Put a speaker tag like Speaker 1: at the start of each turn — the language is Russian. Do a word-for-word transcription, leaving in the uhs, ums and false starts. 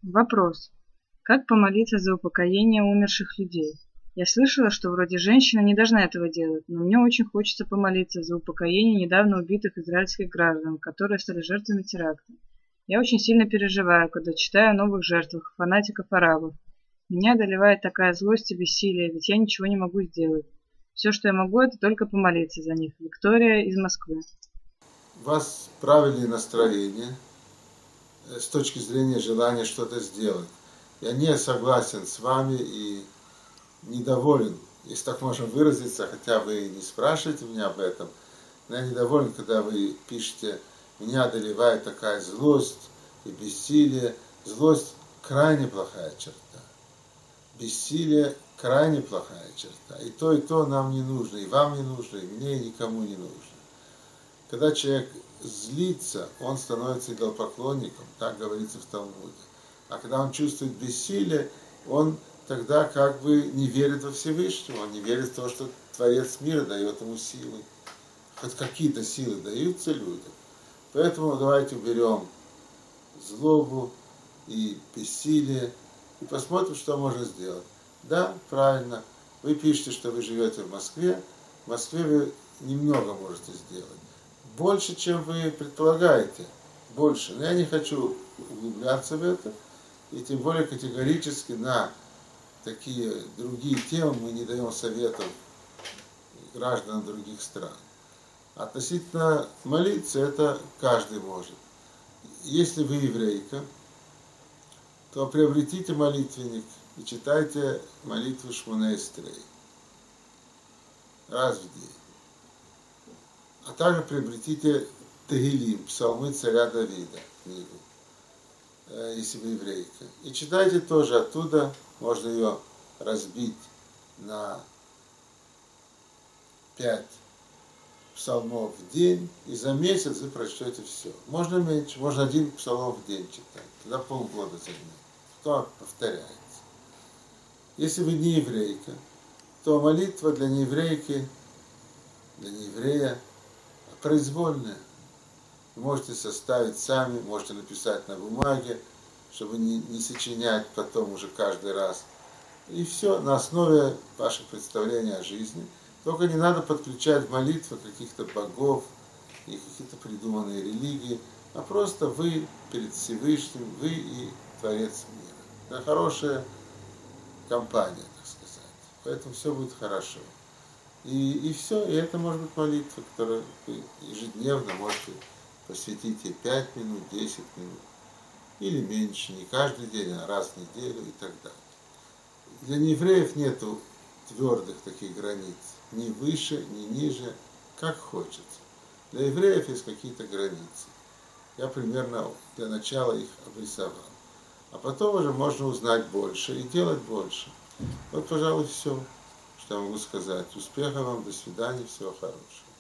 Speaker 1: Вопрос: как помолиться за упокоение умерших людей? Я слышала, что вроде женщина не должна этого делать, но мне очень хочется помолиться за упокоение недавно убитых израильских граждан, которые стали жертвами теракта. Я очень сильно переживаю, когда читаю о новых жертвах, фанатиков-арабов. Меня одолевает такая злость и бессилие, ведь я ничего не могу сделать. Все, что я могу, это только помолиться за них. Виктория из Москвы.
Speaker 2: У вас правильное настроение с точки зрения желания что-то сделать. Я не согласен с вами и недоволен, если так можно выразиться, хотя вы не спрашиваете меня об этом, но я недоволен, когда вы пишете: меня одолевает такая злость и бессилие. Злость – крайне плохая черта. Бессилие – крайне плохая черта. И то, и то нам не нужно, и вам не нужно, и мне, и никому не нужно. Когда человек злится, он становится идолопоклонником, так говорится в Талмуде. А когда он чувствует бессилие, он тогда как бы не верит во Всевышнего, он не верит в то, что Творец мира дает ему силы. Хоть какие-то силы даются людям. Поэтому давайте уберем злобу и бессилие и посмотрим, что можно сделать. Да, правильно, вы пишете, что вы живете в Москве. В Москве вы немного можете сделать. Больше, чем вы предполагаете. Больше. Но я не хочу углубляться в это. И тем более категорически на такие другие темы мы не даем советов гражданам других стран. Относительно молиться, это каждый может. Если вы еврейка, то приобретите молитвенник и читайте молитву Шмоней Эстрей раз в день. А также приобретите Тегилим, псалмы царя Давида, книгу, если вы еврейка. И читайте тоже оттуда, можно ее разбить на пять псалмов в день, и за месяц вы прочтете все. Можно меньше, можно один псалом в день читать, тогда полгода займет. То повторяется. Если вы не еврейка, то молитва для нееврейки, для нееврея произвольная. Вы можете составить сами, можете написать на бумаге, чтобы не, не сочинять потом уже каждый раз. И все на основе ваших представлений о жизни. Только не надо подключать молитвы каких-то богов и какие-то придуманные религии, а просто вы перед Всевышним, вы и Творец мира. Это хорошая компания, так сказать. Поэтому все будет хорошо. И, и все, и это может быть молитва, которую вы ежедневно можете посвятить ей пять минут, десять минут, или меньше, не каждый день, а раз в неделю и так далее. Для неевреев нету твердых таких границ, ни выше, ни ниже, как хочется. Для евреев есть какие-то границы. Я примерно для начала их обрисовал. А потом уже можно узнать больше и делать больше. Вот, пожалуй, все, что я могу сказать. Успехов вам, до свидания, всего хорошего.